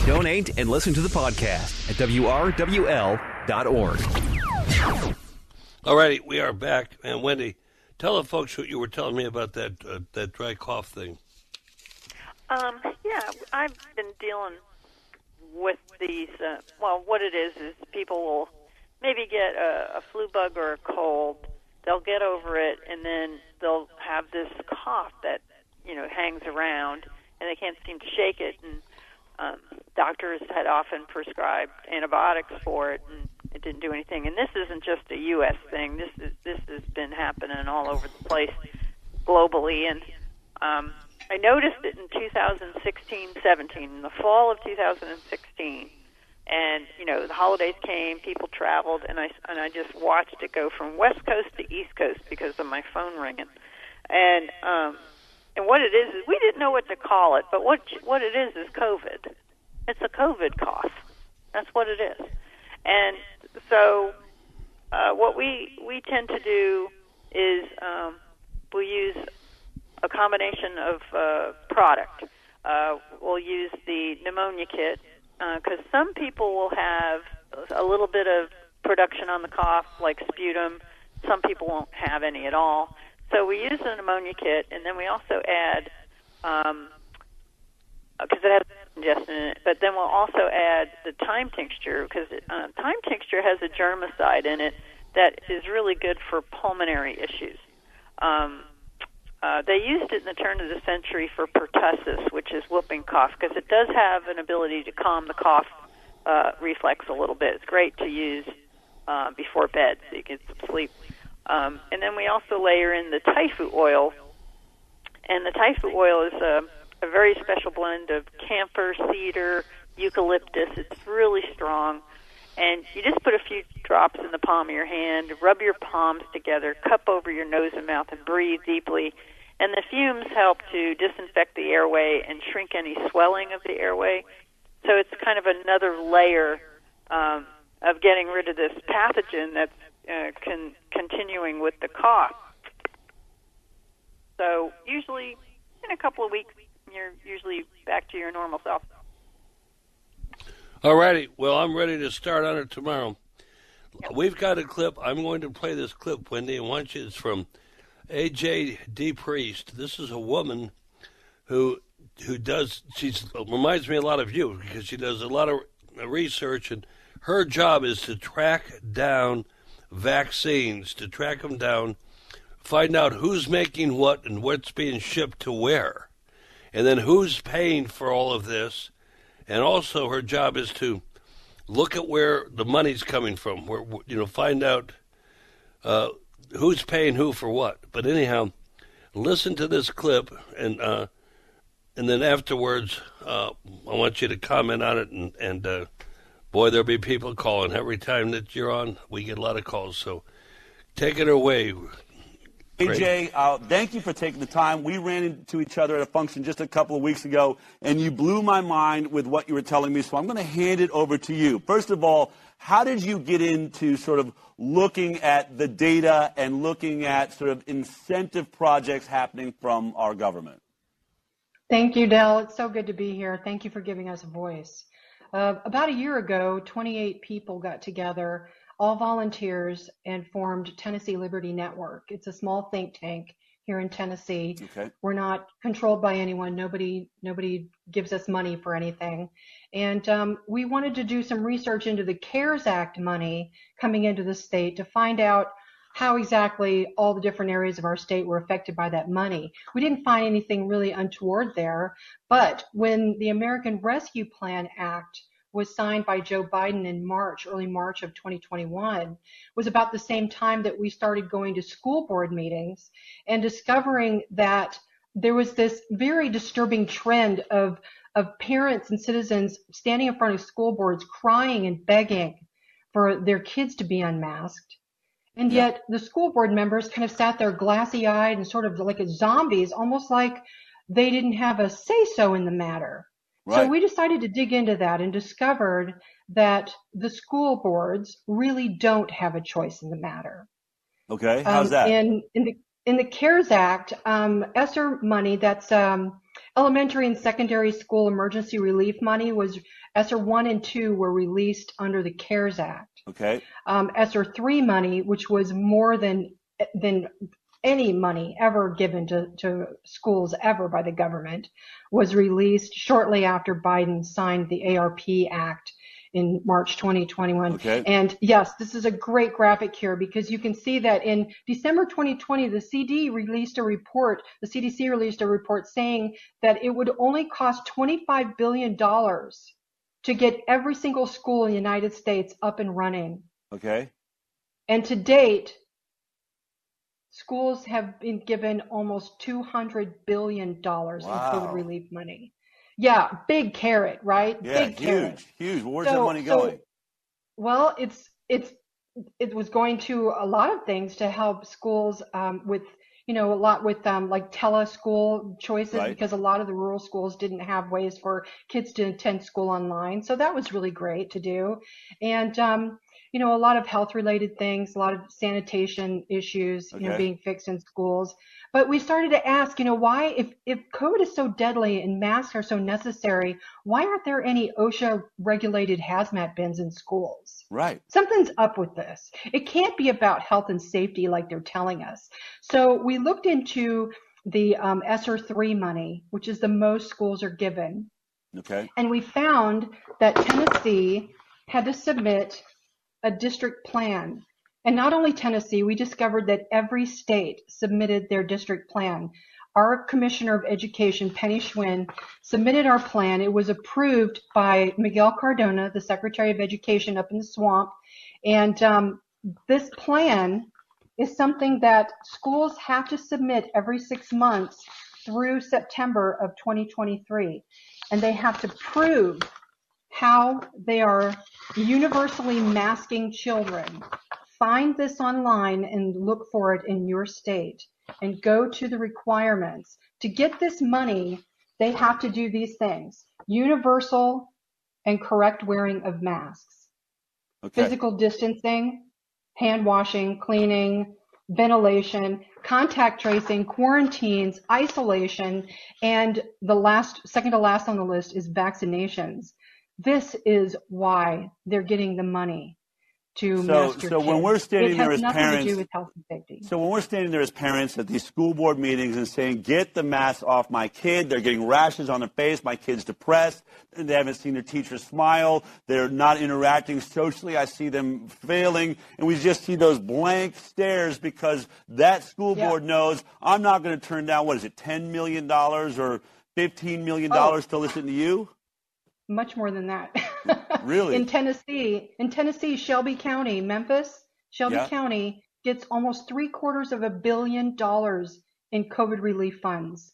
Donate and listen to the podcast at WRWL.org. All righty, we are back. And Wendy, tell the folks what you were telling me about that dry cough thing. Yeah, I've been dealing with these. What it is people will maybe get a flu bug or a cold. They'll get over it, and then they'll have this cough that hangs around, and they can't seem to shake it. And doctors had often prescribed antibiotics for it, and it didn't do anything. And this isn't just a U.S. thing. This has been happening all over the place globally. And I noticed it in 2016-17, in the fall of 2016. And the holidays came, people traveled, and I just watched it go from West Coast to East Coast because of my phone ringing. And what it is we didn't know what to call it, but what it is COVID. It's a COVID cough. That's what it is. And so what we tend to do is we use a combination of product. We'll use the pneumonia kit because some people will have a little bit of production on the cough, like sputum. Some people won't have any at all. So we use the pneumonia kit, and then we also add, because it has congestion in it, but then we'll also add the thyme tincture, because thyme tincture has a germicide in it that is really good for pulmonary issues. They used it in the turn of the century for pertussis, which is whooping cough, because it does have an ability to calm the cough reflex a little bit. It's great to use before bed so you get some sleep. And then we also layer in the Typhu oil, and the Typhu oil is a very special blend of camphor, cedar, eucalyptus. It's really strong. And you just put a few drops in the palm of your hand, rub your palms together, cup over your nose and mouth, and breathe deeply. And the fumes help to disinfect the airway and shrink any swelling of the airway. So it's kind of another layer of getting rid of this pathogen that's continuing with the cough. So usually in a couple of weeks, you're usually back to your normal self. All righty. Well, I'm ready to start on it tomorrow. We've got a clip. I'm going to play this clip, Wendy, and once it's from A.J. DePriest. This is a woman who reminds me a lot of you because she does a lot of research, and her job is to track down vaccines, to track them down, find out who's making what and what's being shipped to where, and then who's paying for all of this. And also her job is to look at where the money's coming from, where find out who's paying who for what. But anyhow, listen to this clip, and then afterwards, I want you to comment on it. And boy, there'll be people calling every time that you're on. We get a lot of calls, so take it away. AJ, thank you for taking the time. We ran into each other at a function just a couple of weeks ago, and you blew my mind with what you were telling me, so I'm going to hand it over to you. First of all, how did you get into sort of looking at the data and looking at sort of incentive projects happening from our government? Thank you, Del. It's so good to be here. Thank you for giving us a voice. About a year ago, 28 people got together, all volunteers, and formed Tennessee Liberty Network. It's a small think tank here in Tennessee. Okay. We're not controlled by anyone. Nobody gives us money for anything. And we wanted to do some research into the CARES Act money coming into the state to find out how exactly all the different areas of our state were affected by that money. We didn't find anything really untoward there, but when the American Rescue Plan Act was signed by Joe Biden in early March of 2021, was about the same time that we started going to school board meetings and discovering that there was this very disturbing trend of parents and citizens standing in front of school boards crying and begging for their kids to be unmasked. And yet the school board members kind of sat there glassy-eyed and sort of like zombies, almost like they didn't have a say-so in the matter. Right. So we decided to dig into that and discovered that the school boards really don't have a choice in the matter. Okay, how's that? In the CARES Act, ESSER money, that's Elementary and secondary school emergency relief money was ESSER 1 and 2 were released under the CARES Act. Okay. ESSER 3 money, which was more than any money ever given to schools ever by the government, was released shortly after Biden signed the ARP Act in March 2021. Okay. And yes, this is a great graphic here because you can see that in December 2020, the CDC released a report saying that it would only cost $25 billion to get every single school in the United States up and running. Okay. And to date, schools have been given almost $200 billion in COVID relief money. Yeah, big carrot, right? Yeah, big carrot. Huge. Well, where's that money going? Well, it was going to a lot of things to help schools with, like tele-school choices, Right. because a lot of the rural schools didn't have ways for kids to attend school online. So that was really great to do. And, a lot of health-related things, a lot of sanitation issues, Okay. being fixed in schools. But we started to ask, why, if COVID is so deadly and masks are so necessary, why aren't there any OSHA-regulated hazmat bins in schools? Right. Something's up with this. It can't be about health and safety like they're telling us. So we looked into the ESSER 3 money, which is the most schools are given. Okay. And we found that Tennessee had to submit a district plan. And not only Tennessee, we discovered that every state submitted their district plan. Our Commissioner of Education, Penny Schwinn, submitted our plan. It was approved by Miguel Cardona, the Secretary of Education up in the swamp. And this plan is something that schools have to submit every 6 months through September of 2023. And they have to prove how they are universally masking children. Find this online and look for it in your state and go to the requirements. To get this money, they have to do these things: universal and correct wearing of masks, physical distancing, hand washing, cleaning, ventilation, contact tracing, quarantines, isolation, and second to last on the list is vaccinations. This is why they're getting the money to mask your kids. When we're standing there as parents, it has nothing to do with health and safety. So when we're standing there as parents at these school board meetings and saying, get the mask off my kid, they're getting rashes on their face, my kid's depressed, they haven't seen their teacher smile, they're not interacting socially, I see them failing, and we just see those blank stares because that school board knows I'm not going to turn down, $10 million or $15 million to listen to you? Much more than that. Really? In Tennessee, Shelby County, Memphis, County gets almost $750 million in COVID relief funds.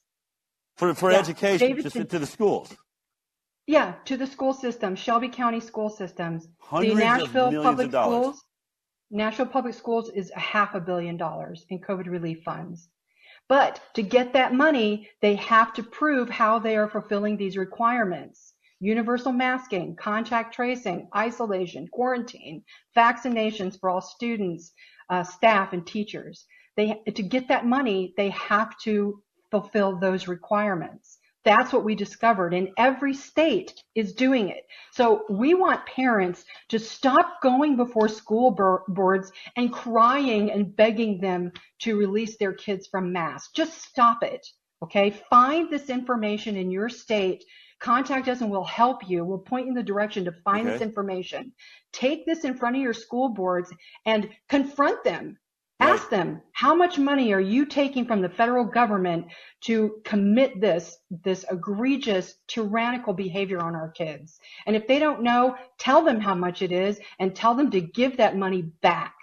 For education, just to the schools. Yeah, to the school system, Shelby County school systems. Hundreds of millions of dollars. Nashville Public Schools is $500 million in COVID relief funds. But to get that money, they have to prove how they are fulfilling these requirements. Universal masking, contact tracing, isolation, quarantine, vaccinations for all students, staff, and teachers. To get that money, they have to fulfill those requirements. That's what we discovered, and every state is doing it. So we want parents to stop going before school boards and crying and begging them to release their kids from masks. Just stop it, okay? Find this information in your state. Contact us and we'll help you. We'll point you in the direction to find this information. Take this in front of your school boards and confront them. Ask them, how much money are you taking from the federal government to commit this egregious, tyrannical behavior on our kids? And if they don't know, tell them how much it is and tell them to give that money back.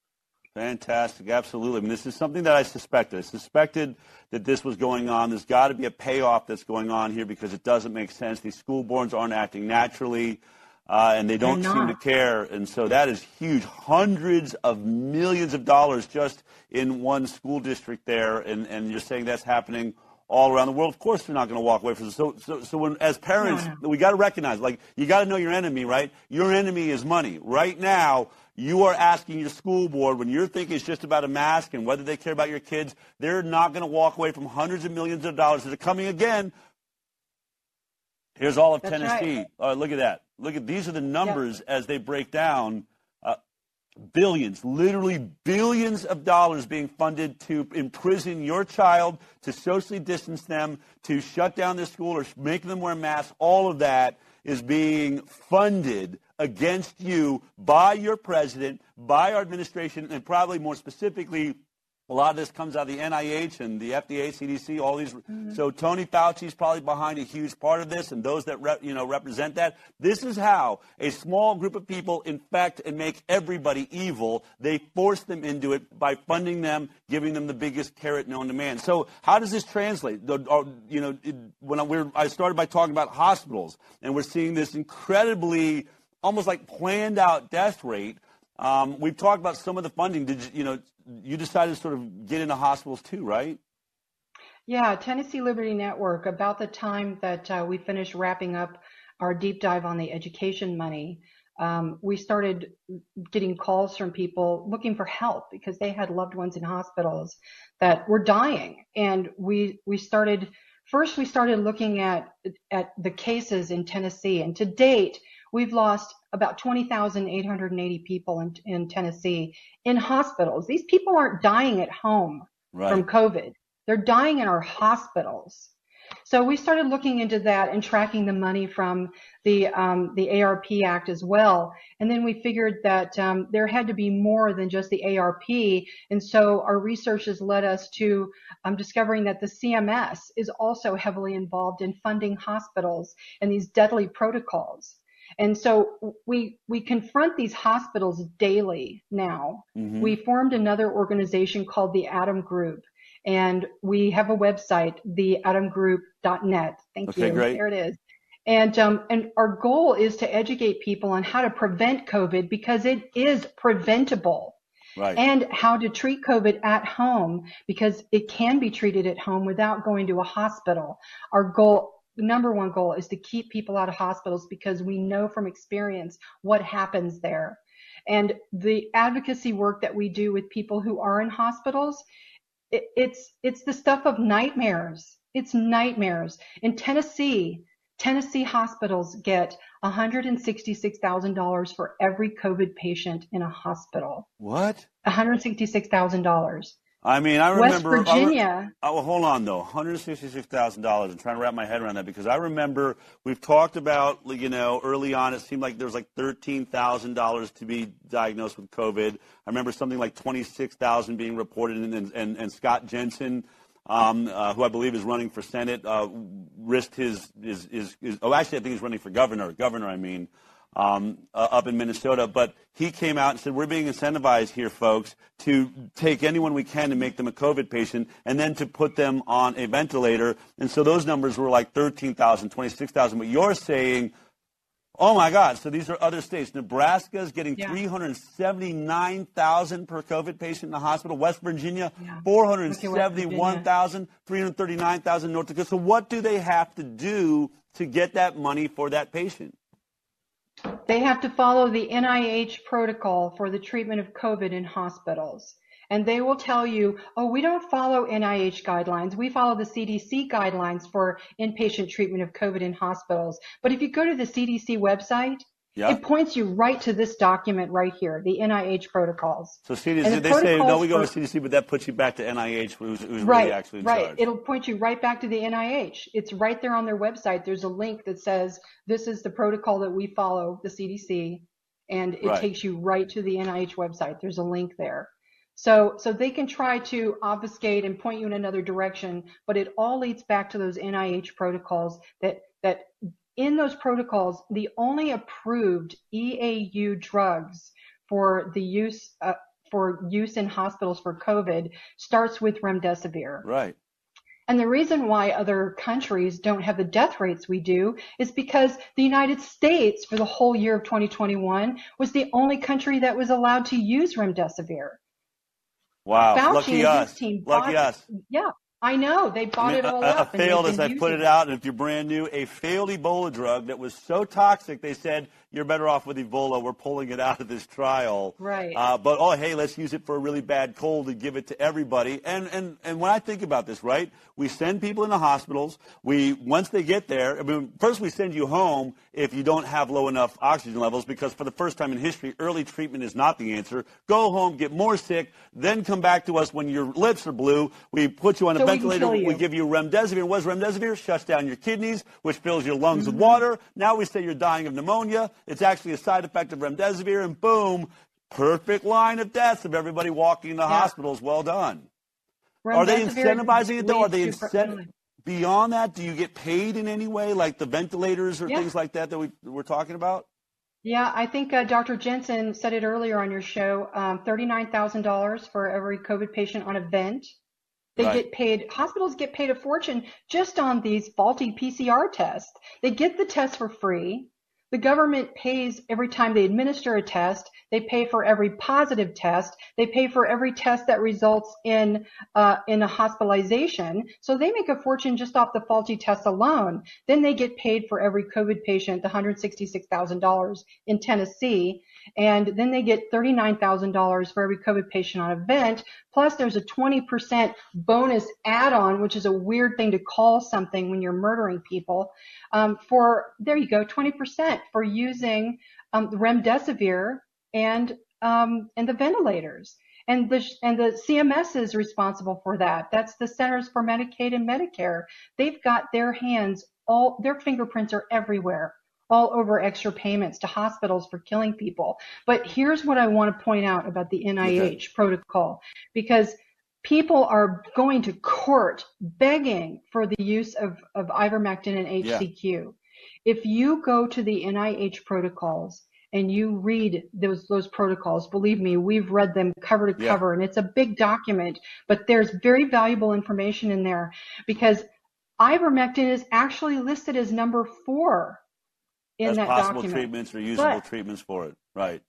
Fantastic. Absolutely. I mean, this is something that I suspected. I suspected that this was going on. There's got to be a payoff that's going on here because it doesn't make sense. These school boards aren't acting naturally, and they don't seem to care. And so that is huge. Hundreds of millions of dollars just in one school district there. And you're saying that's happening all around the world. Of course, they're not going to walk away from it. So when, as parents, we got to recognize, you got to know your enemy, right? Your enemy is money. Right now, you are asking your school board, when you're thinking it's just about a mask and whether they care about your kids, they're not going to walk away from hundreds of millions of dollars that are coming again Here's all of That's Tennessee. right. Look at that. These are the numbers as they break down. Billions, literally billions of dollars being funded to imprison your child, to socially distance them, to shut down their school or make them wear masks. All of that is being funded against you by your president, by our administration, and probably more specifically, a lot of this comes out of the NIH and the FDA, CDC, all these. Mm-hmm. So Tony Fauci is probably behind a huge part of this, and those that represent that. This is how a small group of people infect and make everybody evil. They force them into it by funding them, giving them the biggest carrot known to man. So how does this translate? I started by talking about hospitals, and we're seeing this incredibly, almost like planned out death rate. We've talked about some of the funding. You decided to sort of get into hospitals too, right? Yeah, Tennessee Liberty Network, about the time that we finished wrapping up our deep dive on the education money, we started getting calls from people looking for help because they had loved ones in hospitals that were dying. And we started looking at the cases in Tennessee. And to date, we've lost about 20,880 people in Tennessee in hospitals. These people aren't dying at home from COVID. They're dying in our hospitals. So we started looking into that and tracking the money from the ARP Act as well. And then we figured that there had to be more than just the ARP. And so our research has led us to discovering that the CMS is also heavily involved in funding hospitals and these deadly protocols. And so we confront these hospitals daily now. Mm-hmm. We formed another organization called the Atom Group, and we have a website, theatomgroup.net. Thank you. Great. There it is. And our goal is to educate people on how to prevent COVID because it is preventable. Right. And how to treat COVID at home because it can be treated at home without going to a hospital. The number one goal is to keep people out of hospitals because we know from experience what happens there. And the advocacy work that we do with people who are in hospitals, it's the stuff of nightmares. It's nightmares. In Tennessee hospitals get $166,000 for every COVID patient in a hospital. What? $166,000. I mean, I remember. West Virginia. Hold on, though. $166,000. I'm trying to wrap my head around that because I remember we've talked about, early on, it seemed like there was like $13,000 to be diagnosed with COVID. I remember something like $26,000 being reported, and Scott Jensen, who I believe is running for Senate, risked his. Oh, actually, I think he's running for governor. Up in Minnesota, but he came out and said, we're being incentivized here, folks, to take anyone we can to make them a COVID patient and then to put them on a ventilator. And so those numbers were like 13,000, 26,000. But you're saying, oh, my God, so these are other states. Nebraska is getting $379,000 per COVID patient in the hospital. West Virginia, $471,000, $339,000 North Dakota. So what do they have to do to get that money for that patient? They have to follow the NIH protocol for the treatment of COVID in hospitals. And they will tell you, oh, we don't follow NIH guidelines. We follow the CDC guidelines for inpatient treatment of COVID in hospitals. But if you go to the CDC website, it points you right to this document right here, the NIH protocols. So CDC, they say, no, we go with CDC, but that puts you back to NIH, who's really actually in charge. Right. It'll point you right back to the NIH. It's right there on their website. There's a link that says, this is the protocol that we follow, the CDC, and it takes you right to the NIH website. There's a link there. So they can try to obfuscate and point you in another direction, but it all leads back to those NIH protocols that in those protocols, the only approved EAU drugs for the use in hospitals for COVID starts with remdesivir. Right. And the reason why other countries don't have the death rates we do is because the United States, for the whole year of 2021, was the only country that was allowed to use remdesivir. Wow. Fauci Lucky and us. his team Lucky us. Yeah. I know. They bought it all up. A failed, as I put it out, and if you're brand new, a failed Ebola drug that was so toxic, they said, you're better off with Ebola. We're pulling it out of this trial. Right. But, hey, let's use it for a really bad cold and give it to everybody. And when I think about this, right, we send people into hospitals. Once they get there, first we send you home if you don't have low enough oxygen levels, because for the first time in history, early treatment is not the answer. Go home, get more sick, then come back to us when your lips are blue. We put you on a ventilator. We give you remdesivir. What is remdesivir? Shuts down your kidneys, which fills your lungs with water. Now we say you're dying of pneumonia. It's actually a side effect of remdesivir, and boom, perfect line of deaths of everybody walking into hospitals. Well done. Are they incentivizing it, though? Are they beyond that? Do you get paid in any way, like the ventilators or things like that we're talking about? Yeah, I think Dr. Jensen said it earlier on your show, $39,000 for every COVID patient on a vent. They get paid, hospitals get paid a fortune just on these faulty PCR tests. They get the test for free. The government pays every time they administer a test. They pay for every positive test. They pay for every test that results in a hospitalization. So they make a fortune just off the faulty tests alone. Then they get paid for every COVID patient, the $166,000 in Tennessee. And then they get $39,000 for every COVID patient on a vent. Plus there's a 20% bonus add-on, which is a weird thing to call something when you're murdering people, there you go, 20% for using remdesivir and the ventilators. And the CMS is responsible for that. That's the Centers for Medicaid and Medicare. They've got their their fingerprints are everywhere, all over extra payments to hospitals for killing people. But here's what I want to point out about the NIH protocol, because people are going to court begging for the use of ivermectin and HCQ. Yeah. If you go to the NIH protocols and you read those protocols, believe me, we've read them cover to cover, and it's a big document, but there's very valuable information in there, because ivermectin is actually listed as number 4 in that possible document. Treatments or usable treatments for it. Right.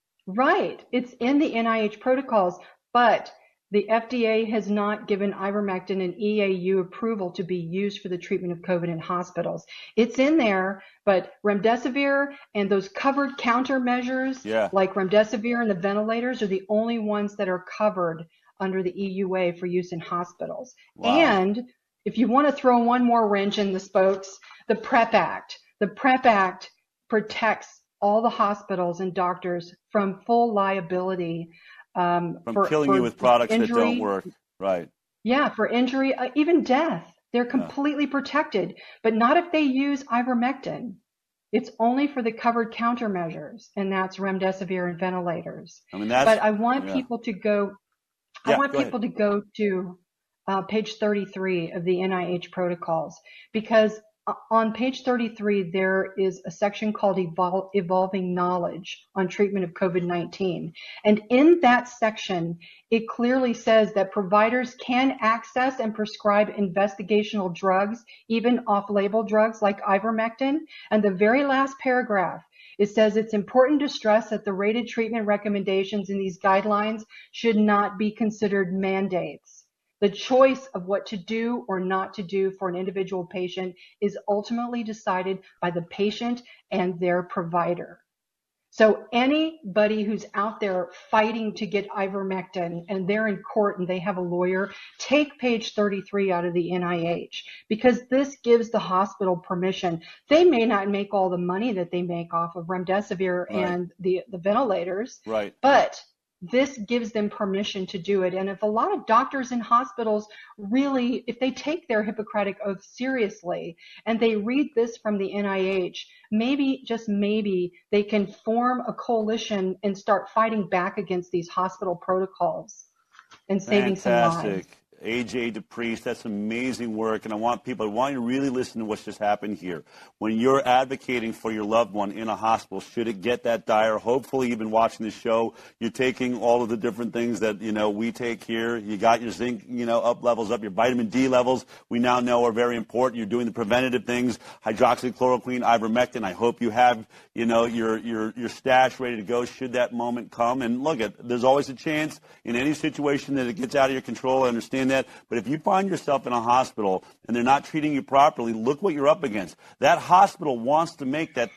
Right. It's in the NIH protocols, but the FDA has not given ivermectin an EAU approval to be used for the treatment of COVID in hospitals. It's in there, but remdesivir and those covered countermeasures like remdesivir and the ventilators are the only ones that are covered under the EUA for use in hospitals. Wow. And if you want to throw one more wrench in the spokes, the PrEP Act. The PrEP Act protects all the hospitals and doctors from full liability from killing you with products that don't work. Right. Yeah, for injury, even death. They're completely protected, but not if they use ivermectin. It's only for the covered countermeasures, and that's remdesivir and ventilators. But I want people to go. I want people to go to page 33 of the NIH protocols, because on page 33, there is a section called Evolving Knowledge on Treatment of COVID-19. And in that section, it clearly says that providers can access and prescribe investigational drugs, even off-label drugs like ivermectin. And the very last paragraph, it says it's important to stress that the rated treatment recommendations in these guidelines should not be considered mandates. The choice of what to do or not to do for an individual patient is ultimately decided by the patient and their provider. So anybody who's out there fighting to get ivermectin and they're in court and they have a lawyer, take page 33 out of the NIH, because this gives the hospital permission. They may not make all the money that they make off of remdesivir and the ventilators, but this gives them permission to do it. And if a lot of doctors in hospitals really, if they take their Hippocratic oath seriously and they read this from the NIH, maybe, just maybe, they can form a coalition and start fighting back against these hospital protocols and saving some lives. A.J. DePriest, that's amazing work, and I want you to really listen to what's just happened here. When you're advocating for your loved one in a hospital, should it get that dire, hopefully you've been watching the show, you're taking all of the different things that, we take here. You got your zinc, levels up, your vitamin D levels, we now know are very important. You're doing the preventative things, hydroxychloroquine, ivermectin. I hope you have, your stash ready to go should that moment come. And look, there's always a chance in any situation that it gets out of your control. I understand that. that. But if you find yourself in a hospital and they're not treating you properly, look what you're up against. That hospital wants to make that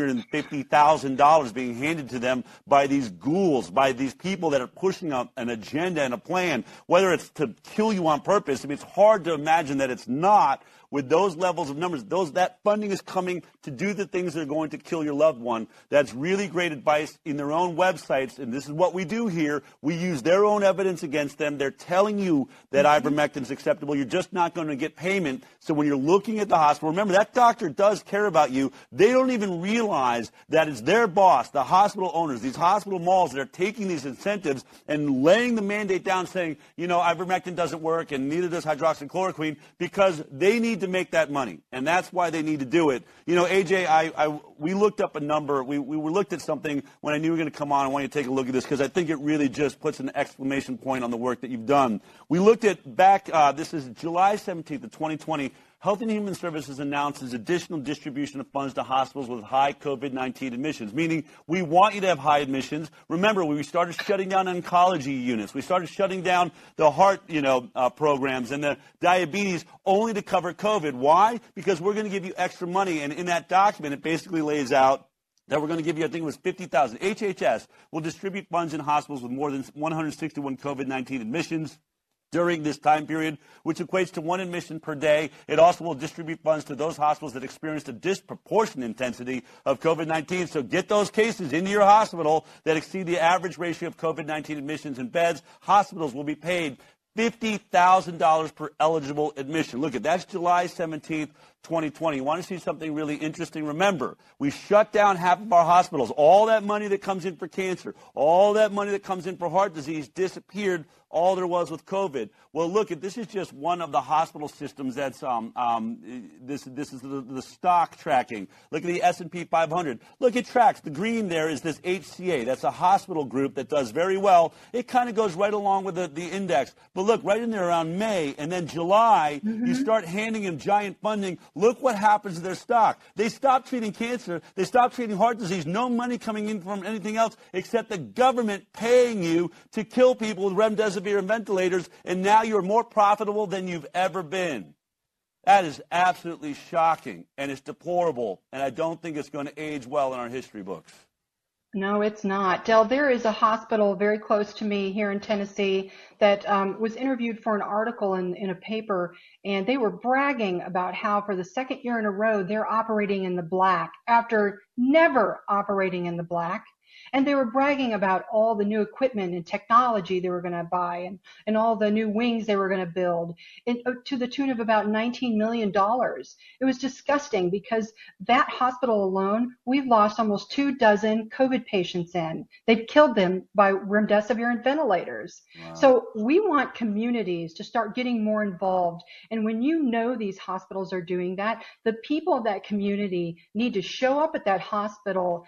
$350,000 being handed to them by these ghouls, by these people that are pushing up an agenda and a plan, whether it's to kill you on purpose. I mean, it's hard to imagine that it's not. With those levels of numbers, that funding is coming to do the things that are going to kill your loved one. That's really great advice in their own websites, and this is what we do here. We use their own evidence against them. They're telling you that ivermectin is acceptable. You're just not going to get payment. So when you're looking at the hospital, remember, that doctor does care about you. They don't even realize that it's their boss, the hospital owners, these hospital malls that are taking these incentives and laying the mandate down saying, ivermectin doesn't work and neither does hydroxychloroquine, because they need to make that money, and that's why they need to do it. AJ, we looked up a number. We looked at something when I knew you were going to come on. I want you to take a look at this because I think it really just puts an exclamation point on the work that you've done. We looked at this is July 17th of 2020. Health and Human Services announces additional distribution of funds to hospitals with high COVID-19 admissions, meaning we want you to have high admissions. Remember, we started shutting down oncology units. We started shutting down the heart, programs and the diabetes only to cover COVID. Why? Because we're going to give you extra money. And in that document, it basically lays out that we're going to give you, I think it was 50,000. HHS will distribute funds in hospitals with more than 161 COVID-19 admissions during this time period, which equates to 1 admission per day. It also will distribute funds to those hospitals that experienced a disproportionate intensity of COVID-19. So get those cases into your hospital that exceed the average ratio of COVID-19 admissions and beds. Hospitals will be paid $50,000 per eligible admission. Look, that's July 17th, 2020. You want to see something really interesting? Remember, we shut down half of our hospitals. All that money that comes in for cancer, all that money that comes in for heart disease disappeared. All there was with COVID. Well, look, this is just one of the hospital systems that's this is the stock tracking. Look at the S&P 500. Look, it tracks. The green there is this HCA. That's a hospital group that does very well. It kind of goes right along with the index. But look, right in there around May and then July, you start handing them giant funding. Look what happens to their stock. They stop treating cancer. They stop treating heart disease. No money coming in from anything else except the government paying you to kill people with remdesivir and ventilators, and now you're more profitable than you've ever been. That is absolutely shocking, and it's deplorable, and I don't think it's going to age well in our history books. No, it's not. Del, there is a hospital very close to me here in Tennessee that was interviewed for an article in a paper, and they were bragging about how for the second year in a row they're operating in the black after never operating in the black. And they were bragging about all the new equipment and technology they were going to buy and all the new wings they were going to build to the tune of about $19 million. It was disgusting because that hospital alone, we've lost almost 24 COVID patients in. They've killed them by remdesivir and ventilators. Wow. So we want communities to start getting more involved. And when you know these hospitals are doing that, the people of that community need to show up at that hospital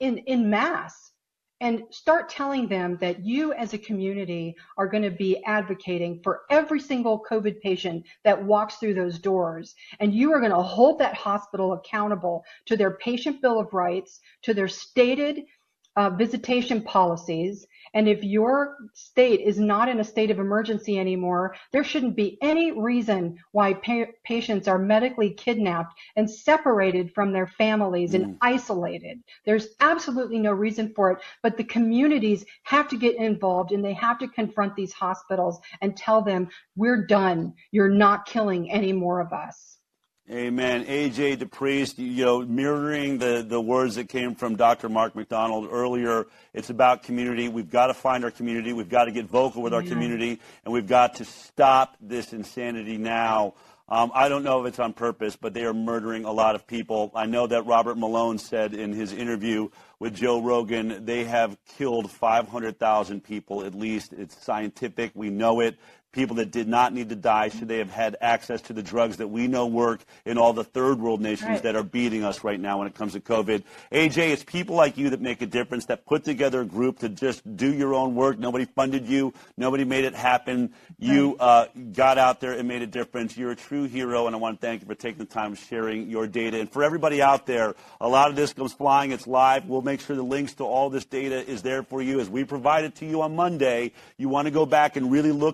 in mass and start telling them that you as a community are going to be advocating for every single COVID patient that walks through those doors. And you are going to hold that hospital accountable to their patient bill of rights, to their stated visitation policies. And if your state is not in a state of emergency anymore, there shouldn't be any reason why patients are medically kidnapped and separated from their families and isolated. There's absolutely no reason for it, but the communities have to get involved and they have to confront these hospitals and tell them, we're done. You're not killing any more of us. Amen. A.J. DePriest, mirroring the words that came from Dr. Mark McDonald earlier. It's about community. We've got to find our community. We've got to get vocal with our community, and we've got to stop this insanity now. I don't know if it's on purpose, but they are murdering a lot of people. I know that Robert Malone said in his interview with Joe Rogan, they have killed 500,000 people at least. It's scientific. We know it. People that did not need to die, should they have had access to the drugs that we know work in all the third world nations that are beating us right now when it comes to COVID. AJ, it's people like you that make a difference, that put together a group to just do your own work. Nobody funded you. Nobody made it happen. You got out there and made a difference. You're a true hero, and I want to thank you for taking the time sharing your data. And for everybody out there, a lot of this goes flying. It's live. We'll make sure the links to all this data is there for you as we provide it to you on Monday. You want to go back and really look at these documents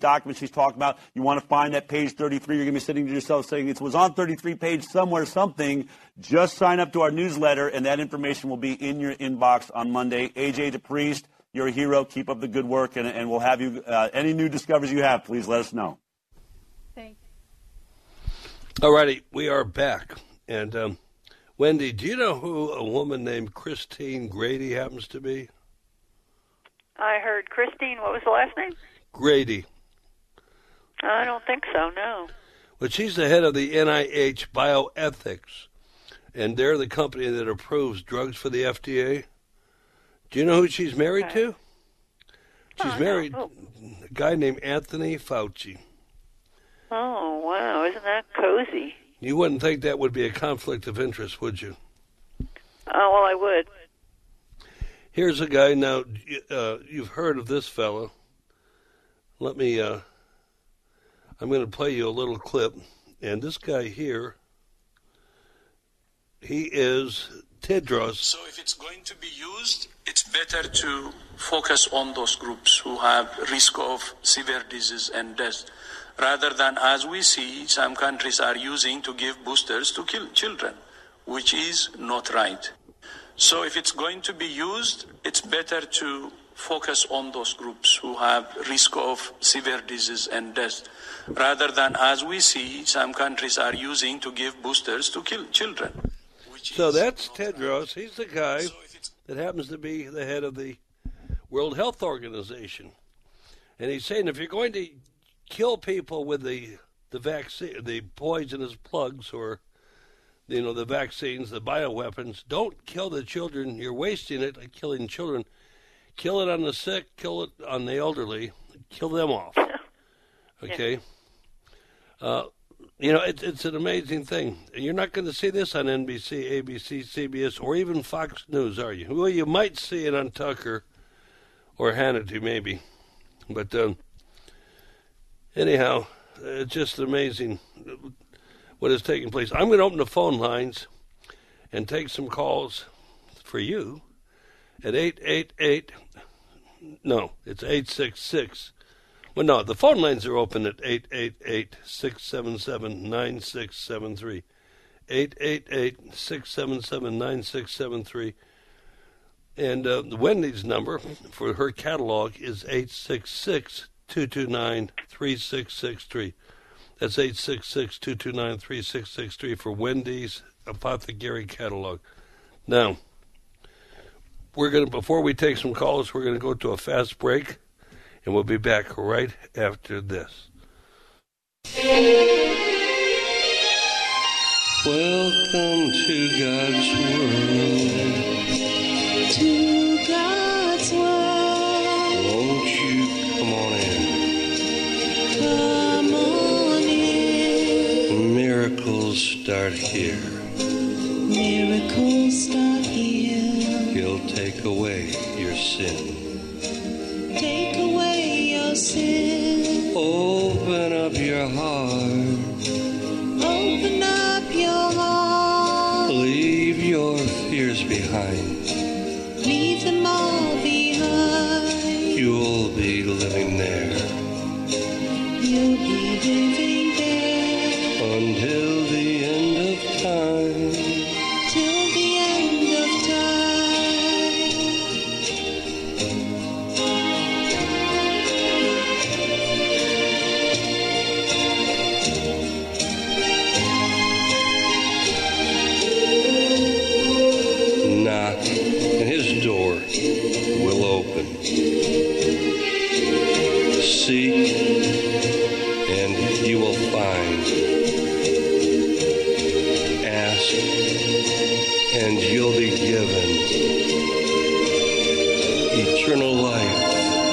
document she's talking about. You want to find that page 33. You're going to be sitting to yourself saying it was on 33 page somewhere, something. Just sign up to our newsletter, and that information will be in your inbox on Monday. AJ DePriest, you're a hero. Keep up the good work, and we'll have you. Any new discoveries you have, please let us know. Thanks. All righty, we are back. And Wendy, do you know who a woman named Christine Grady happens to be? I heard Christine. What was the last name? Grady. I don't think so, no. But she's the head of the NIH Bioethics, and they're the company that approves drugs for the FDA. Do you know who she's married to? She's married to a guy named Anthony Fauci. Oh, wow. Isn't that cozy? You wouldn't think that would be a conflict of interest, would you? Oh, well, I would. Here's a guy. Now, you've heard of this fellow. Let me, I'm going to play you a little clip. And this guy here, he is Tedros. So if it's going to be used, it's better to focus on those groups who have risk of severe disease and death, rather than, as we see, some countries are using to give boosters to kill children, which is not right. So if it's going to be used, it's better to focus on those groups who have risk of severe disease and death, rather than, as we see, some countries are using to give boosters to kill children. So that's Tedros. He's the guy that happens to be the head of the World Health Organization. And he's saying if you're going to kill people with the vaccine, the poisonous plugs, or the vaccines, the bioweapons, don't kill the children. You're wasting it like killing children. Kill it on the sick, kill it on the elderly, kill them off. Okay? It's an amazing thing. You're not going to see this on NBC, ABC, CBS, or even Fox News, are you? Well, you might see it on Tucker or Hannity, maybe. But anyhow, it's just amazing what is taking place. I'm going to open the phone lines and take some calls for you at 866. Well, no, the phone lines are open at 888-677-9673. 888-677-9673. And Wendy's number for her catalog is 866-229-3663. That's 866-229-3663 for Wendy's Apothecary catalog. Now, before we take some calls, we're going to go to a fast break, and we'll be back right after this. Welcome to God's World. To God's World. Won't you come on in? Come on in. Miracles start here. Miracles start here. He'll take away your sin. Take away your sin. Open up your heart. Open up your heart. Leave your fears behind. Leave them all behind. You'll be living there You'll be living there until the end of time. till the end of Knock, and his door will open. Seek, and you will find. Ask, and you'll be given eternal life,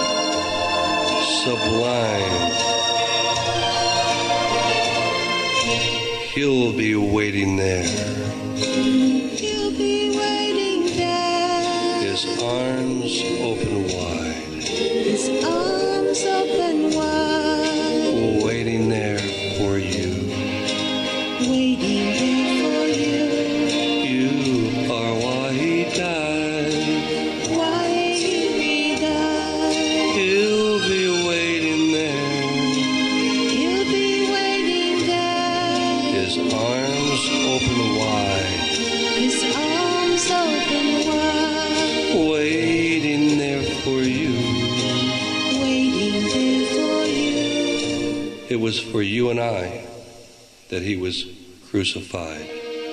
sublime. He'll be waiting there. You'll be waiting there. His arms open wide, His arms open wide. waiting there for you. Waiting there for you. You are why he died. Why he died. He'll be waiting there was for you and I that he was crucified.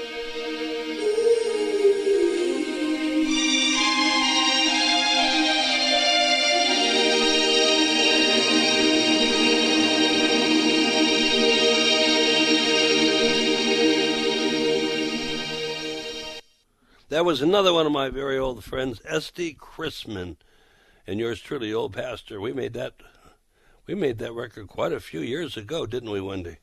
That was another one of my very old friends, Esty Chrisman, and yours truly, Old Pastor. We made that record quite a few years ago, didn't we, Wendy?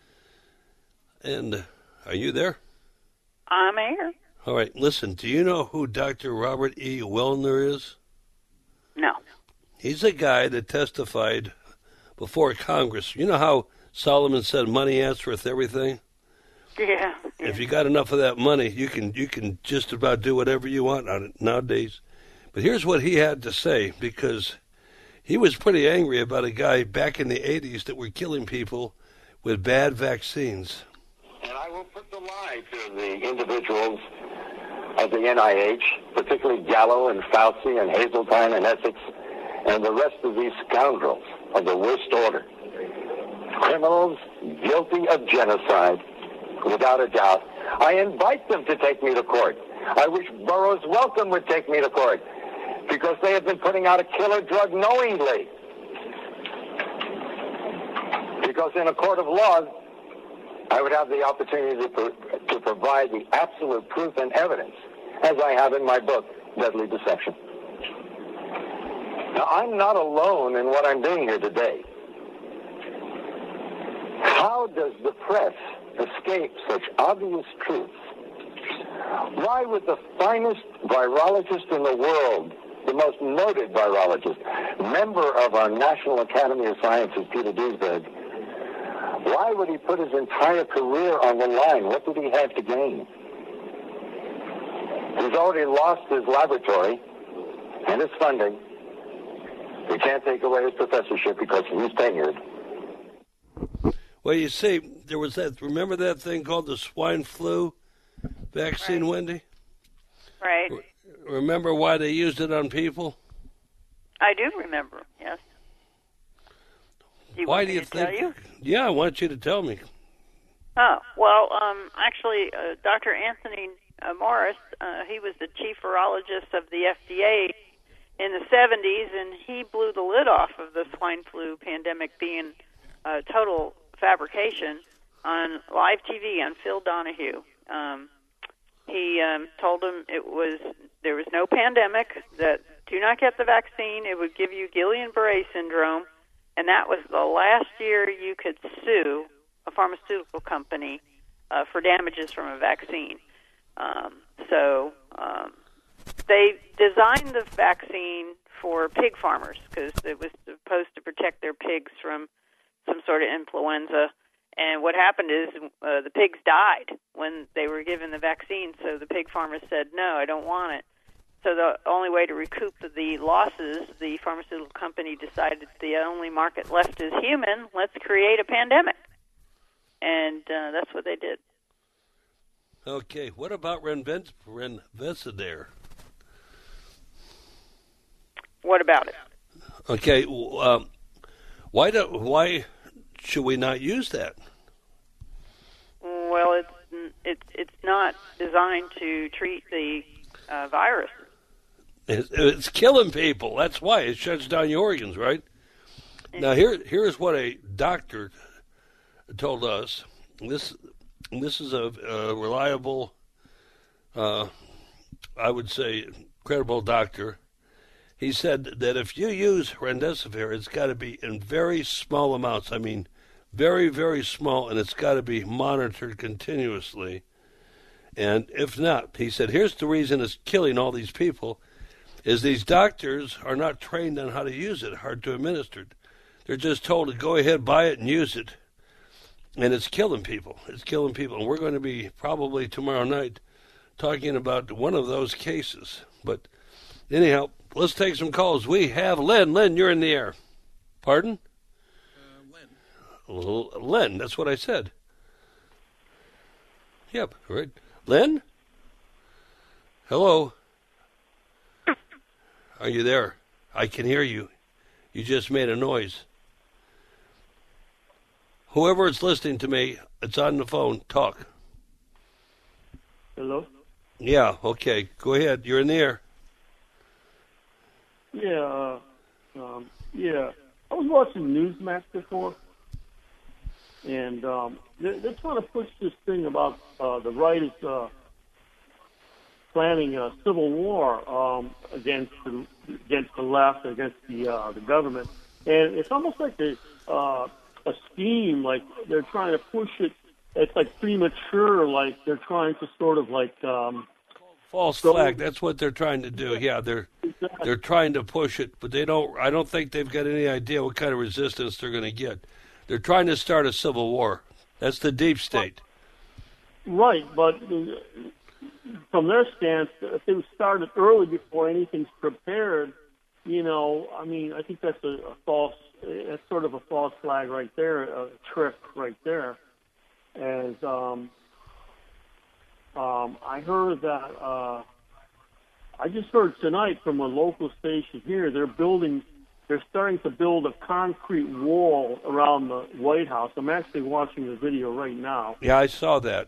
And are you there? I'm here. All right, listen, do you know who Dr. Robert E. Wellner is? No. He's a guy that testified before Congress. You know how Solomon said money answereth everything? Yeah. If you got enough of that money, you can just about do whatever you want on it nowadays. But here's what he had to say, because he was pretty angry about a guy back in the 80s that were killing people with bad vaccines. And I will put the lie to the individuals of the NIH, particularly Gallo and Fauci and Hazeltine and Essex, and the rest of these scoundrels of the worst order. Criminals guilty of genocide, without a doubt. I invite them to take me to court. I wish Burroughs Wellcome would take me to court, because they have been putting out a killer drug knowingly. Because in a court of law, I would have the opportunity to provide the absolute proof and evidence, as I have in my book, Deadly Deception. Now, I'm not alone in what I'm doing here today. How does the press escape such obvious truths? Why would the finest virologist in the world, the most noted virologist, member of our National Academy of Sciences, Peter Duesberg, why would he put his entire career on the line? What did he have to gain? He's already lost his laboratory and his funding. We can't take away his professorship because he's tenured. Well, you see, there was remember that thing called the swine flu vaccine, Right. Wendy? Right. Remember why they used it on people? I do remember, yes. Why do you think? Tell you? Yeah, I want you to tell me. Oh, well, actually, Dr. Anthony Morris, he was the chief virologist of the FDA in the 70s, and he blew the lid off of the swine flu pandemic being a total fabrication on live TV on Phil Donahue. He told him there was no pandemic, that do not get the vaccine, it would give you Guillain-Barré syndrome, and that was the last year you could sue a pharmaceutical company for damages from a vaccine. So they designed the vaccine for pig farmers because it was supposed to protect their pigs from some sort of influenza. And what happened is the pigs died when they were given the vaccine, so the pig farmers said, no, I don't want it. So the only way to recoup the losses, the pharmaceutical company decided the only market left is human. Let's create a pandemic. And that's what they did. Okay, what about Remdesivir? What about it? Okay, why should we not use that? Well, it's not designed to treat the virus. It's killing people. That's why it shuts down your organs, right? Now, here's what a doctor told us. This is a reliable, I would say, credible doctor. He said that if you use Remdesivir, it's got to be in very small amounts. I mean, very, very small, and it's got to be monitored continuously. And if not, he said, here's the reason it's killing all these people, is these doctors are not trained on how to use it, hard to administer. They're just told to go ahead, buy it, and use it. And it's killing people. It's killing people. And we're going to be probably tomorrow night talking about one of those cases. But anyhow, let's take some calls. We have Len. Len, you're in the air. Pardon? Len. Len, that's what I said. Yep, right. Len? Hello? Are you there? I can hear you. You just made a noise. Whoever is listening to me, it's on the phone. Talk. Hello? Yeah, okay. Go ahead. You're in the air. Yeah, I was watching Newsmax before, and they're trying to push this thing about the right is planning a civil war against the left, against the government, and it's almost like a scheme, like they're trying to push it. It's like premature, like they're trying to sort of like false flag. That's what they're trying to do. Yeah, they're trying to push it, but they don't. I don't think they've got any idea what kind of resistance they're going to get. They're trying to start a civil war. That's the deep state. Right, but from their stance, if they started early before anything's prepared, I mean, I think that's a false. That's sort of a false flag right there, a trick right there. As I heard that, I just heard tonight from a local station here, they're starting to build a concrete wall around the White House. I'm actually watching the video right now. Yeah, I saw that.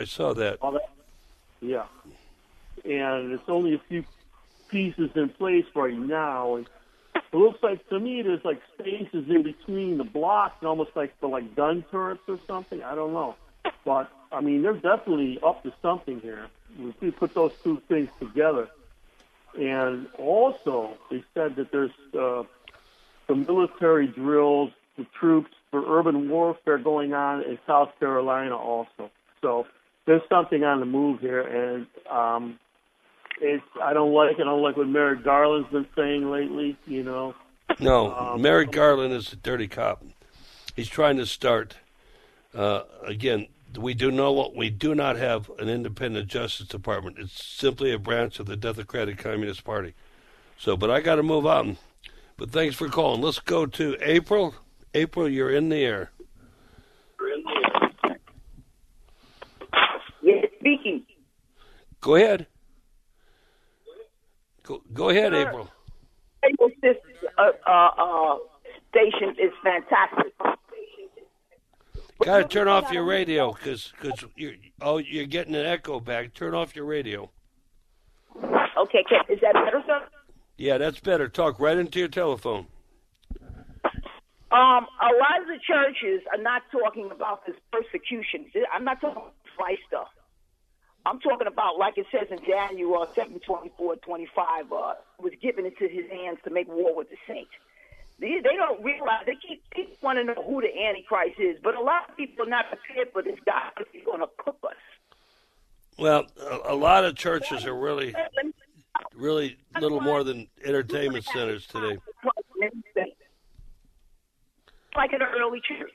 Yeah. And it's only a few pieces in place right now. And it looks like, to me, there's like spaces in between the blocks, almost like for like gun turrets or something. I don't know. But, I mean, they're definitely up to something here. We put those two things together. And also, they said that there's some military drills, the troops for urban warfare going on in South Carolina also. So there's something on the move here, and I don't like it. I don't like what Merrick Garland's been saying lately, No, Merrick Garland is a dirty cop. He's trying to start, again, we do not have an independent Justice Department. It's simply a branch of the Democratic Communist Party. So, but I got to move on. But thanks for calling. Let's go to April. April, you're in the air. Yes, speaking. Go ahead. Go ahead, April. April station is fantastic. Got to turn off your radio because you're getting an echo back. Turn off your radio. Okay, is that better, sir? Yeah, that's better. Talk right into your telephone. A lot of the churches are not talking about this persecution. I'm not talking about fight stuff. I'm talking about, like it says in Daniel 7:24-25, was given into his hands to make war with the saints. They don't realize, they want to know who the Antichrist is, but a lot of people are not prepared for this guy if he's going to cook us. Well, a lot of churches are really little more than entertainment centers today. Like in the early church.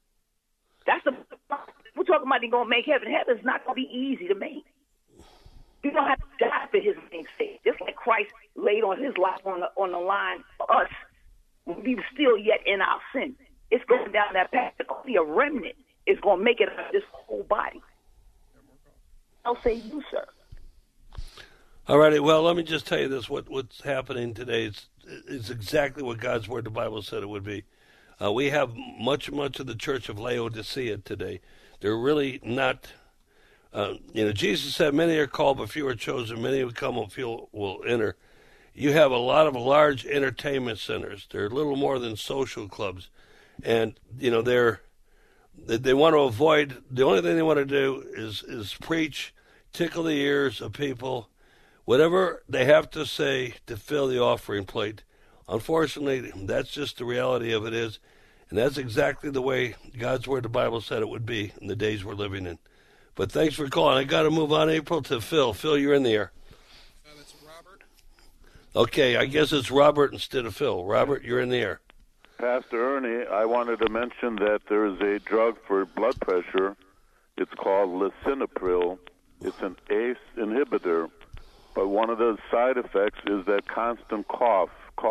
We're talking about he's going to make heaven. Heaven's not going to be easy to make. You're going to have to die for his name's sake. Just like Christ laid on his life on the line for us. We were still yet in our sin. It's going down that path. Only a remnant is going to make it out of this whole body. I'll say you, sir. All righty. Well, let me just tell you this. What's happening today is exactly what God's Word, the Bible, said it would be. We have much of the church of Laodicea today. They're really not, Jesus said, many are called, but few are chosen. Many who come and few will enter. You have a lot of large entertainment centers. They're little more than social clubs. And, they want to avoid, the only thing they want to do is preach, tickle the ears of people, whatever they have to say to fill the offering plate. Unfortunately, that's just the reality of it is. And that's exactly the way God's Word, the Bible, said it would be in the days we're living in. But thanks for calling. I got to move on, April, to Phil. Phil, you're in the air. That's Robert. Okay, I guess it's Robert instead of Phil. Robert, you're in the air. Pastor Ernie, I wanted to mention that there is a drug for blood pressure. It's called lisinopril. It's an ACE inhibitor. But one of the side effects is that constant cough.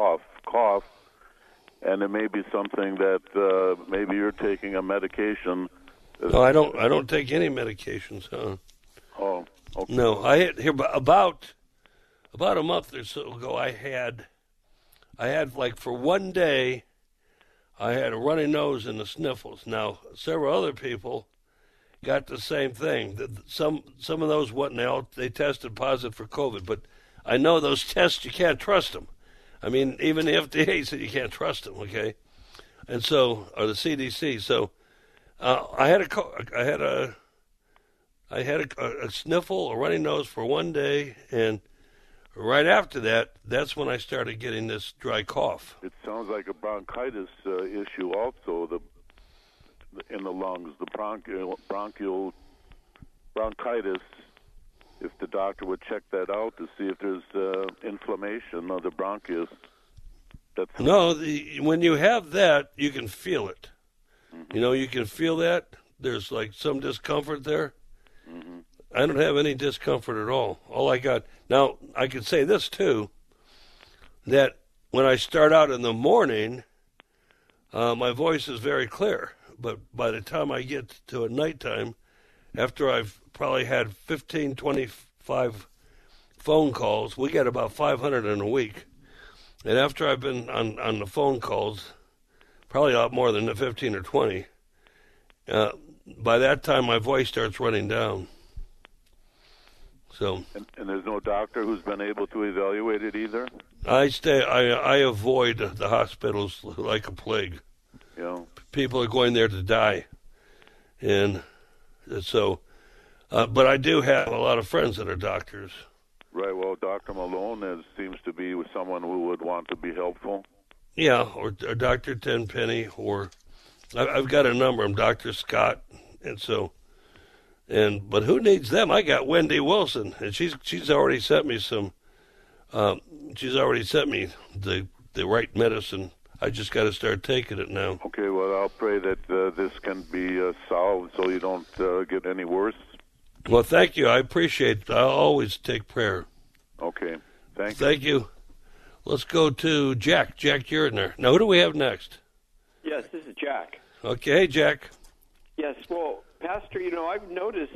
And it may be something that maybe you're taking a medication. No, I don't take any medications. Huh? Oh, okay. No, I had here about a month or so ago. I had like for one day, I had a runny nose and the sniffles. Now, several other people got the same thing. Some of those they tested positive for COVID, but I know those tests, you can't trust them. I mean, even the FDA said you can't trust them, okay? And so, or the CDC. So, I had a sniffle, a runny nose for one day, and right after that, that's when I started getting this dry cough. It sounds like a bronchitis issue also, in the lungs, the bronchial bronchitis. If the doctor would check that out to see if there's inflammation of the bronchus. No, when you have that, you can feel it. Mm-hmm. You know, you can feel that. There's like some discomfort there. Mm-hmm. I don't have any discomfort at all. All I got, now I can say this too, that when I start out in the morning, my voice is very clear. But by the time I get to a nighttime, after I've probably had 15, 25 phone calls, we get about 500 in a week. And after I've been on the phone calls, probably a lot more than the 15 or 20, by that time my voice starts running down. So. And there's no doctor who's been able to evaluate it either? I avoid the hospitals like a plague. Yeah. People are going there to die. And so, but I do have a lot of friends that are doctors. Right. Well, Dr. Malone seems to be someone who would want to be helpful. Yeah, or Dr. Tenpenny, or I've got a number of them, Dr. Scott, and so, but who needs them? I got Wendy Wilson, and she's already sent me some. She's already sent me the right medicine. I just got to start taking it now. Okay. Well, I'll pray that this can be solved so you don't get any worse. Well, thank you. I appreciate it. I'll always take prayer. Okay. Thank you. Thank you. Let's go to Jack. Jack, you're in there. Now, who do we have next? Yes, this is Jack. Okay, hey, Jack. Yes, well, Pastor, I've noticed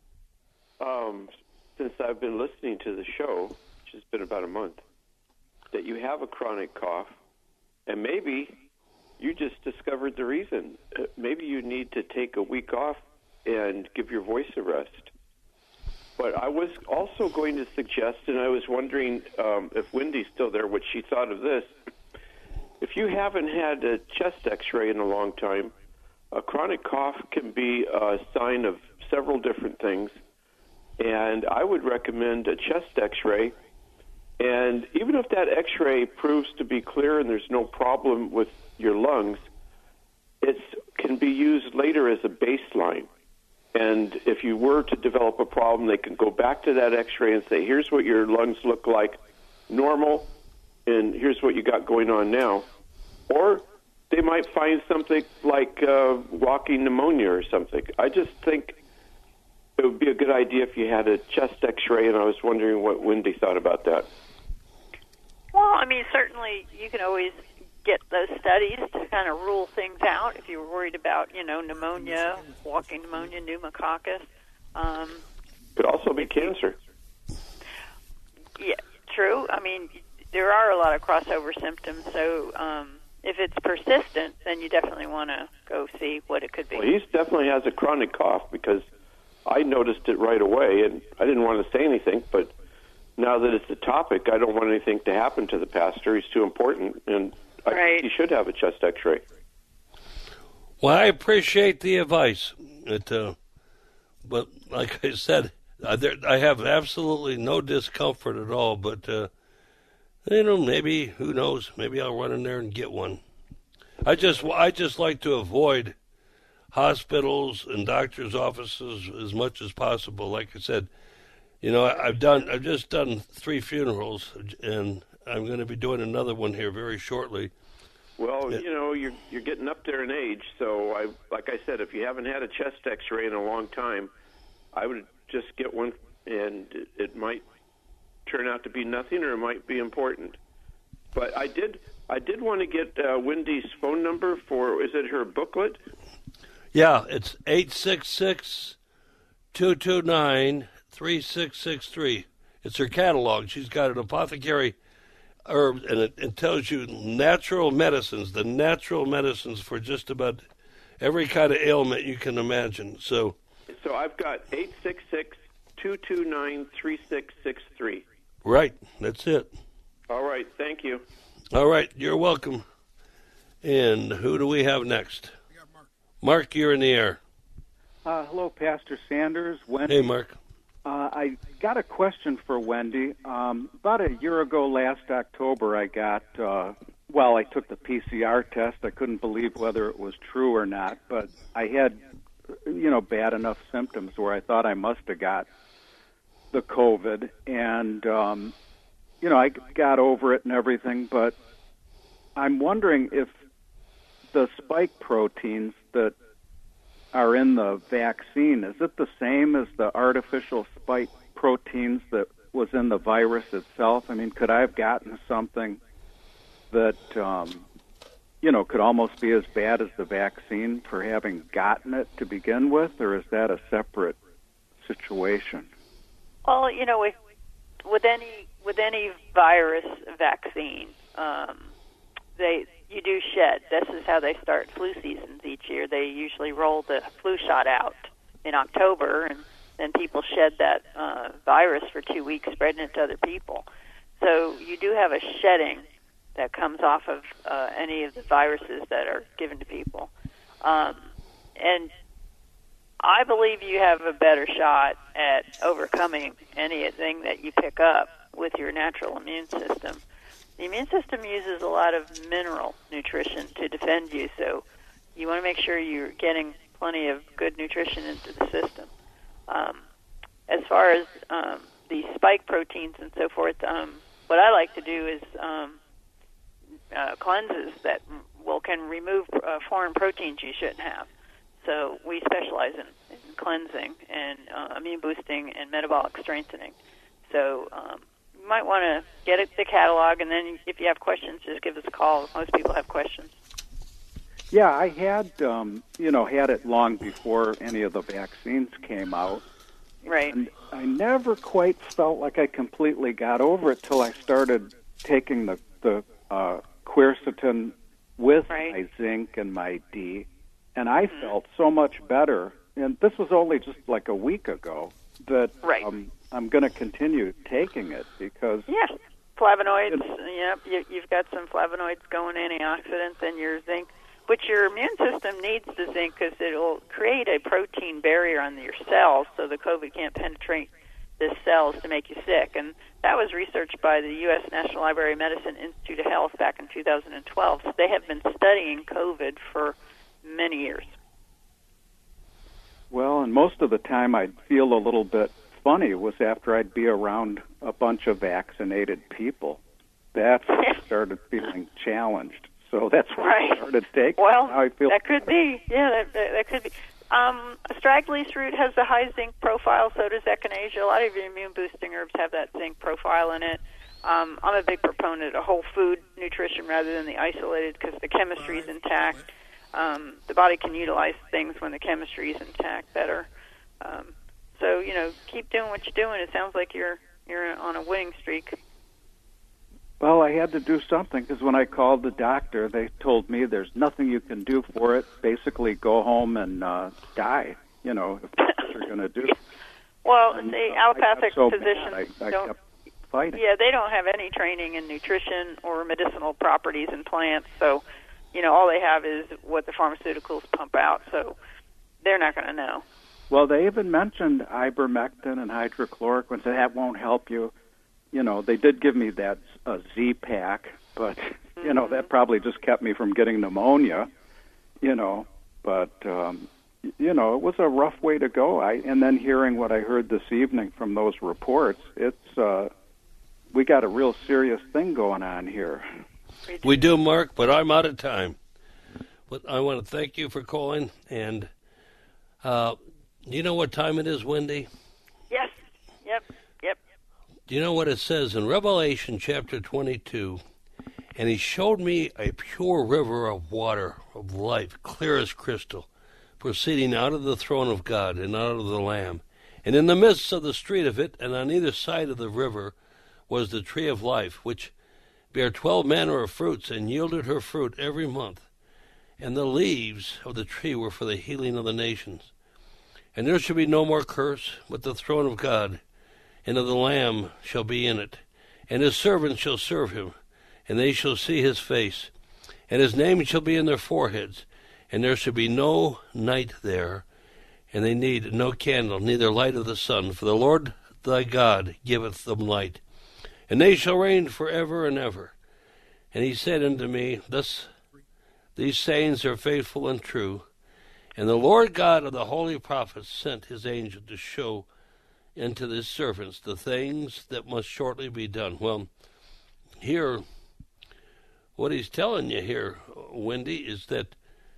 since I've been listening to the show, which has been about a month, that you have a chronic cough, and maybe you just discovered the reason. Maybe you need to take a week off and give your voice a rest. But I was also going to suggest, and I was wondering if Wendy's still there, what she thought of this. If you haven't had a chest x-ray in a long time, a chronic cough can be a sign of several different things. And I would recommend a chest x-ray. And even if that x-ray proves to be clear and there's no problem with your lungs, it can be used later as a baseline. And if you were to develop a problem, they can go back to that x-ray and say, here's what your lungs look like normal, and here's what you got going on now. Or they might find something like walking pneumonia or something. I just think it would be a good idea if you had a chest x-ray, and I was wondering what Wendy thought about that. Well, I mean, certainly you can always get those studies to kind of rule things out if you're worried about, pneumonia, walking pneumonia, pneumococcus. Could also be cancer. Yeah, true. I mean, there are a lot of crossover symptoms, so if it's persistent, then you definitely want to go see what it could be. Well, he definitely has a chronic cough because I noticed it right away, and I didn't want to say anything, but now that it's a topic, I don't want anything to happen to the pastor. He's too important, and I think he should have a chest x-ray. Well, I appreciate the advice. But like I said, I have absolutely no discomfort at all. But, maybe, who knows, maybe I'll run in there and get one. I just like to avoid hospitals and doctors' offices as much as possible. Like I said, I've just done 3 funerals, and I'm going to be doing another one here very shortly. Well, you're getting up there in age, so like I said, if you haven't had a chest x-ray in a long time, I would just get one, and it might turn out to be nothing, or it might be important. But I did want to get Wendy's phone number for, is it her booklet? Yeah, it's 866-229-3663. It's her catalog. She's got an apothecary herbs, and it tells you natural medicines, the natural medicines for just about every kind of ailment you can imagine. So I've got 866-229-3663. Right, that's it. All right, thank you. All right, you're welcome. And who do we have next? We got Mark. Mark, you're in the air. Hello, Pastor Sanders. Wendy. Hey, Mark. I got a question for Wendy. About a year ago, last October, I got, I took the PCR test. I couldn't believe whether it was true or not, but I had, bad enough symptoms where I thought I must have got the COVID. And, I got over it and everything, but I'm wondering if the spike proteins that are in the vaccine, is it the same as the artificial spike proteins that was in the virus itself? I mean, could I have gotten something that, could almost be as bad as the vaccine for having gotten it to begin with, or is that a separate situation? Well, with any virus vaccine, you do shed. This is how they start flu seasons each year. They usually roll the flu shot out in October, and then people shed that virus for 2 weeks, spreading it to other people. So you do have a shedding that comes off of any of the viruses that are given to people. And I believe you have a better shot at overcoming anything that you pick up with your natural immune system. The immune system uses a lot of mineral nutrition to defend you, so you want to make sure you're getting plenty of good nutrition into the system. As far as the spike proteins and so forth, what I like to do is cleanses that can remove foreign proteins you shouldn't have. So we specialize in cleansing and immune boosting and metabolic strengthening. So you might want to get the catalog, and then if you have questions, just give us a call. Most people have questions. Yeah, I had, had it long before any of the vaccines came out. Right. And I never quite felt like I completely got over it till I started taking the quercetin with my zinc and my D, and I felt so much better. And this was only just like a week ago that I'm going to continue taking it because flavonoids. You've got some flavonoids going, antioxidants, and your zinc. But your immune system needs the zinc because it will create a protein barrier on your cells, so the COVID can't penetrate the cells to make you sick. And that was researched by the U.S. National Library of Medicine Institute of Health back in 2012. So they have been studying COVID for many years. Well, and most of the time I'd feel a little bit funny was after I'd be around a bunch of vaccinated people. That's when I started feeling challenged. So that's why I started taking. Well, I feel that could be. Yeah, that could be. Astragalus root has a high zinc profile, so does echinacea. A lot of your immune-boosting herbs have that zinc profile in it. I'm a big proponent of whole food nutrition rather than the isolated because the chemistry is intact. The body can utilize things when the chemistry is intact better. So, keep doing what you're doing. It sounds like you're on a winning streak. Well, I had to do something because when I called the doctor, they told me there's nothing you can do for it. Basically, go home and die, if that's what you're going to do. Well, and, the allopathic physicians I don't. kept fighting. Yeah, they don't have any training in nutrition or medicinal properties in plants, so, all they have is what the pharmaceuticals pump out, so they're not going to know. Well, they even mentioned ivermectin and hydrochloroquine, so that won't help you. They did give me that Z-Pack, but, that probably just kept me from getting pneumonia, but, it was a rough way to go. And then hearing what I heard this evening from those reports, we got a real serious thing going on here. We do, Mark, but I'm out of time. But I want to thank you for calling, and you know what time it is, Wendy? Yes. Yep. Do you know what it says in Revelation chapter 22? And he showed me a pure river of water of life, clear as crystal, proceeding out of the throne of God and out of the Lamb. And in the midst of the street of it, and on either side of the river, was the tree of life, which bare 12 manner of fruits, and yielded her fruit every month. And the leaves of the tree were for the healing of the nations. And there shall be no more curse, but the throne of God and of the Lamb shall be in it. And his servants shall serve him, and they shall see his face. And his name shall be in their foreheads, and there shall be no night there. And they need no candle, neither light of the sun, for the Lord thy God giveth them light. And they shall reign forever and ever. And he said unto me, Thus these sayings are faithful and true. And the Lord God of the holy prophets sent his angel to show unto his servants the things that must shortly be done. Well, here, what he's telling you here, Wendy, is that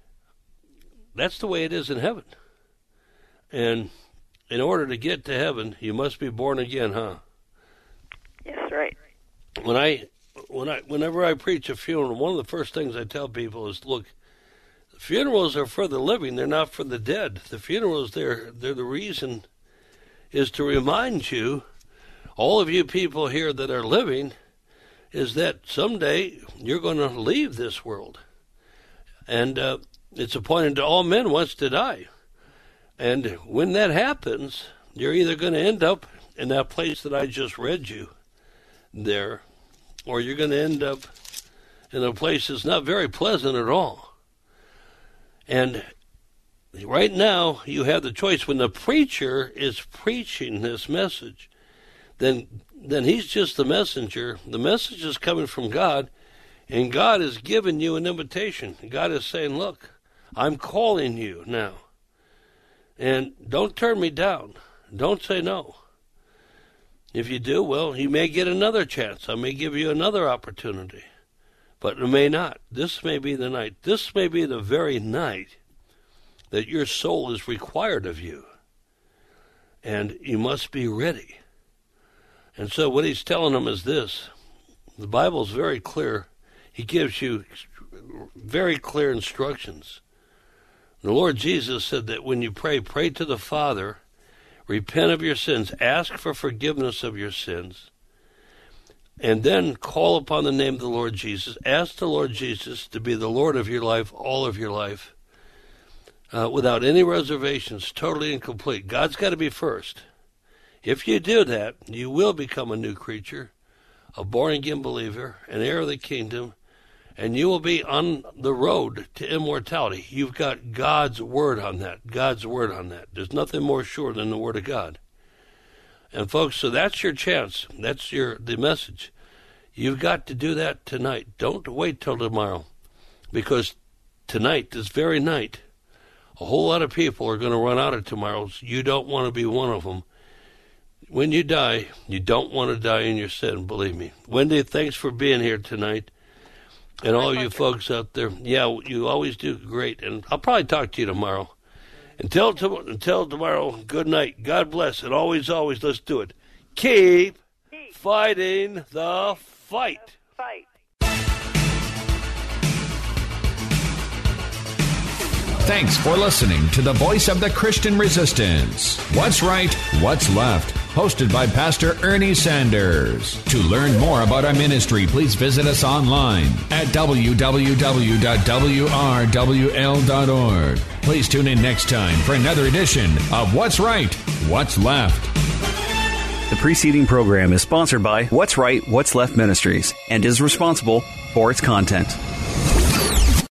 that's the way it is in heaven. And in order to get to heaven, you must be born again, huh? Yes, right. Whenever I preach a funeral, one of the first things I tell people is, look, funerals are for the living; they're not for the dead. The funerals, they're the reason is to remind you, all of you people here that are living, is that someday you're going to leave this world, and it's appointed to all men once to die. And when that happens, you're either going to end up in that place that I just read you there, or you're going to end up in a place that's not very pleasant at all. And right now, you have the choice. When the preacher is preaching this message, then he's just the messenger. The message is coming from God, and God has given you an invitation. God is saying, look, I'm calling you now. And don't turn me down. Don't say no. If you do, well, you may get another chance. I may give you another opportunity. But it may not. This may be the night. This may be the very night that your soul is required of you. And you must be ready. And so what he's telling them is this. The Bible's very clear. He gives you very clear instructions. The Lord Jesus said that when you pray, pray to the Father, repent of your sins, ask for forgiveness of your sins, and then call upon the name of the Lord Jesus. Ask the Lord Jesus to be the Lord of your life, all of your life, without any reservations, totally and complete. God's got to be first. If you do that, you will become a new creature, a born-again believer, an heir of the kingdom, and you will be on the road to immortality. You've got God's word on that. God's word on that. There's nothing more sure than the word of God. And folks, so that's your chance. That's the message. You've got to do that tonight. Don't wait till tomorrow. Because tonight, this very night, a whole lot of people are going to run out of tomorrows. You don't want to be one of them. When you die, you don't want to die in your sin, believe me. Wendy, thanks for being here tonight. And all of you folks out there, yeah, you always do great. And I'll probably talk to you tomorrow. Until tomorrow, good night. God bless. And always, let's do it. Keep fighting the fight. Thanks for listening to the voice of the Christian Resistance. What's Right, What's Left? Hosted by Pastor Ernie Sanders. To learn more about our ministry, please visit us online at www.wrwl.org. Please tune in next time for another edition of What's Right, What's Left. The preceding program is sponsored by What's Right, What's Left Ministries and is responsible for its content.